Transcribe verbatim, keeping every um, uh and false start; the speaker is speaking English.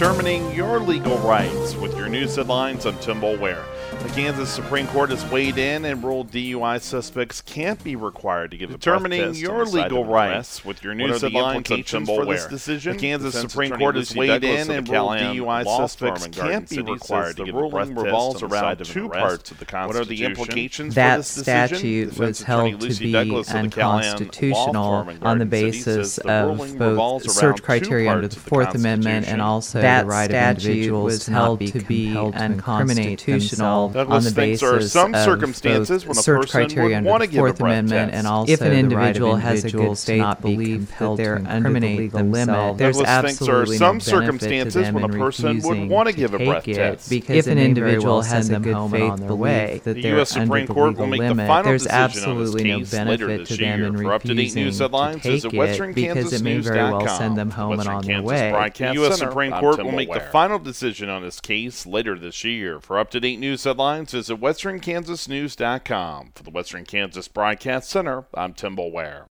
Determining your legal rights with your news headlines. I'm Tim Boulware. The Kansas Supreme Court has weighed in and ruled D U I suspects can't be required to give Determining a breath test your legal rights with your news headlines. I'm Tim for this Boulware. decision. The Kansas Defense Supreme Attorney Court has Lucy weighed Douglas in of and the ruled Callahan D U I Law suspects Firm in Garden can't be City required says to the give a breath ruling test revolves on the around side of two an arrest. parts of the What are the Constitution. implications That for this decision? statute Defense was Attorney held to Lucy be Douglas of the Callahan unconstitutional Law Firm in on the Garden City basis says the of ruling both revolves around search two criteria under parts the of the Fourth Amendment Constitution. and also That the right of statute individuals was to held not be to be compelled to incriminate unconstitutional themselves Douglas on the thinks there are basis some of circumstances both when a search person criteria would under wanna the give a Fourth breath Amendment test. and also If an the right of individual has a individuals good to not faith be belief that compelled they're to under the incriminate legal themselves, limit, there's Douglas thinks there are absolutely some no benefit to circumstances them when a in person would refusing wanna to give a take breath it, test. because if it an may very individual well has send a them good home faith on their belief way that The they're U S under Supreme the Court legal will make the limit, final there's decision on this absolutely no case later benefit this to them year. in For up-to-date refusing news to headlines, take visit it western because kansas it may news very well dot com. send them home and Western on their Kansas way. Broadcast The U S Center, Supreme I'm Court Tim will make the Boulware. final decision on this case later this year. For up-to-date news headlines, visit western kansas news dot com. For the Western Kansas Broadcast Center, I'm Tim Boulware.